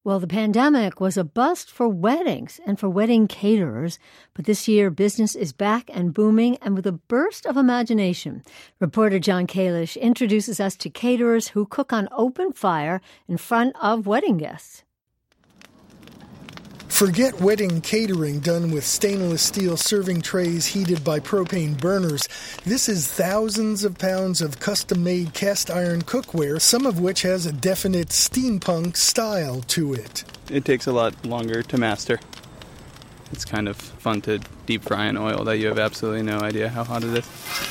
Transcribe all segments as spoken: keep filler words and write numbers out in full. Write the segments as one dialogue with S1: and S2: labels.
S1: Well, the pandemic was a bust for weddings and for wedding caterers, but this year business is back and booming and with a burst of imagination. Reporter John Kalish introduces us to caterers who cook on open fire in front of wedding guests.
S2: Forget wedding catering done with stainless steel serving trays heated by propane burners. This is thousands of pounds of custom-made cast iron cookware, some of which has a definite steampunk style to it.
S3: It takes a lot longer to master. It's kind of fun to deep fry in oil that you have absolutely no idea how hot it is.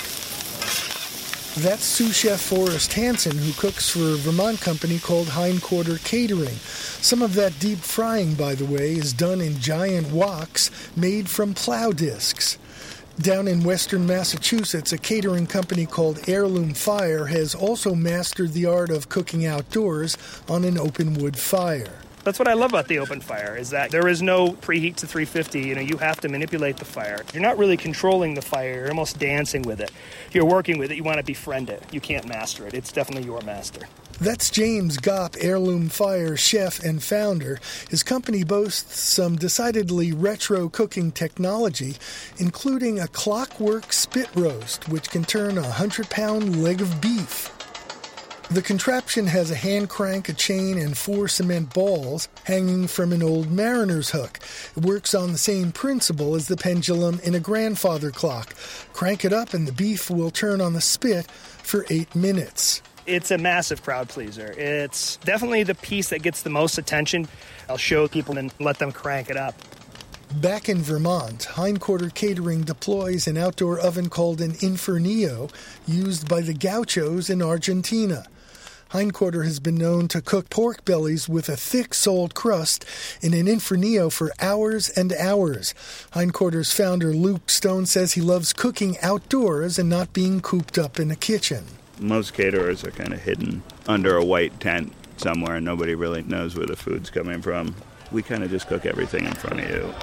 S2: That's sous chef Forrest Hansen, who cooks for a Vermont company called Hindquarter Catering. Some of that deep frying, by the way, is done in giant woks made from plow discs. Down in western Massachusetts, a catering company called Heirloom Fire has also mastered the art of cooking outdoors on an open wood fire.
S4: That's what I love about the open fire, is that there is no preheat to three fifty. You know, you have to manipulate the fire. You're not really controlling the fire. You're almost dancing with it. If you're working with it, you want to befriend it. You can't master it. It's definitely your master.
S2: That's James Gopp, Heirloom Fire chef and founder. His company boasts some decidedly retro cooking technology, including a clockwork spit roast, which can turn a one hundred pound leg of beef. The contraption has a hand crank, a chain, and four cement balls hanging from an old mariner's hook. It works on the same principle as the pendulum in a grandfather clock. Crank it up and the beef will turn on the spit for eight minutes.
S4: It's a massive crowd pleaser. It's definitely the piece that gets the most attention. I'll show people and let them crank it up.
S2: Back in Vermont, Hindquarter Catering deploys an outdoor oven called an Infernillo, used by the gauchos in Argentina. Hindquarter has been known to cook pork bellies with a thick soled crust in an Infernillo for hours and hours. Hindquarter's founder Luke Stone says he loves cooking outdoors and not being cooped up in a kitchen.
S5: Most caterers are kind of hidden under a white tent somewhere, and nobody really knows where the food's coming from. We kind of just cook everything in front of you.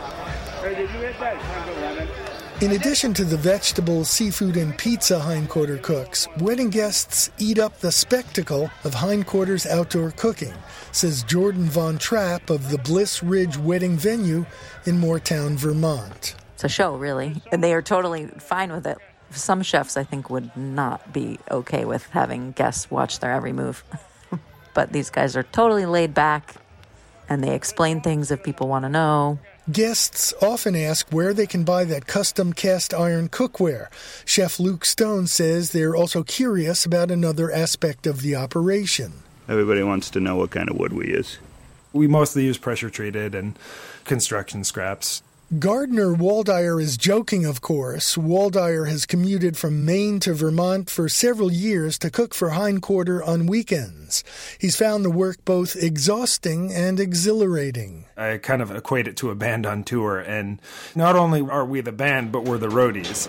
S2: In addition to the vegetables, seafood, and pizza Hindquarter cooks, wedding guests eat up the spectacle of Hindquarter's outdoor cooking, says Jordan Von Trapp of the Bliss Ridge Wedding Venue in Moortown, Vermont.
S6: It's a show, really, and they are totally fine with it. Some chefs, I think, would not be okay with having guests watch their every move. But these guys are totally laid back, and they explain things if people want to know.
S2: Guests often ask where they can buy that custom cast iron cookware. Chef Luke Stone says they're also curious about another aspect of the operation.
S5: Everybody wants to know what kind of wood we use.
S7: We mostly use pressure-treated and construction scraps.
S2: Gardner Waldeyer is joking, of course. Waldeyer has commuted from Maine to Vermont for several years to cook for Hindquarter on weekends. He's found the work both exhausting and exhilarating.
S7: I kind of equate it to a band on tour, and not only are we the band, but we're the roadies.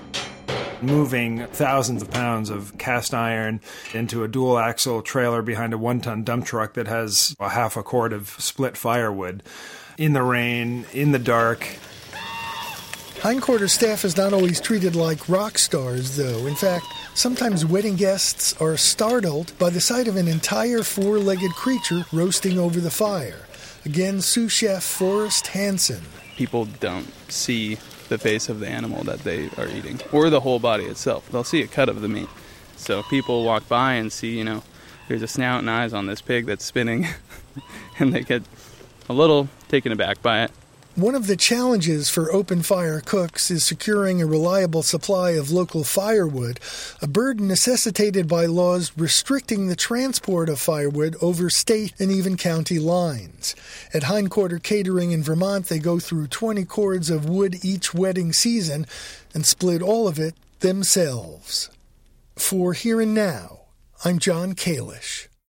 S7: Moving thousands of pounds of cast iron into a dual-axle trailer behind a one-ton dump truck that has a half a cord of split firewood. In the rain, in the dark.
S2: Hindquarter staff is not always treated like rock stars, though. In fact, sometimes wedding guests are startled by the sight of an entire four-legged creature roasting over the fire. Again, sous chef Forrest Hansen.
S3: People don't see the face of the animal that they are eating, or the whole body itself. They'll see a cut of the meat. So people walk by and see, you know, there's a snout and eyes on this pig that's spinning, and they get a little taken aback by it.
S2: One of the challenges for open fire cooks is securing a reliable supply of local firewood, a burden necessitated by laws restricting the transport of firewood over state and even county lines. At Hindquarter Catering in Vermont, they go through twenty cords of wood each wedding season and split all of it themselves. For Here and Now, I'm John Kalish.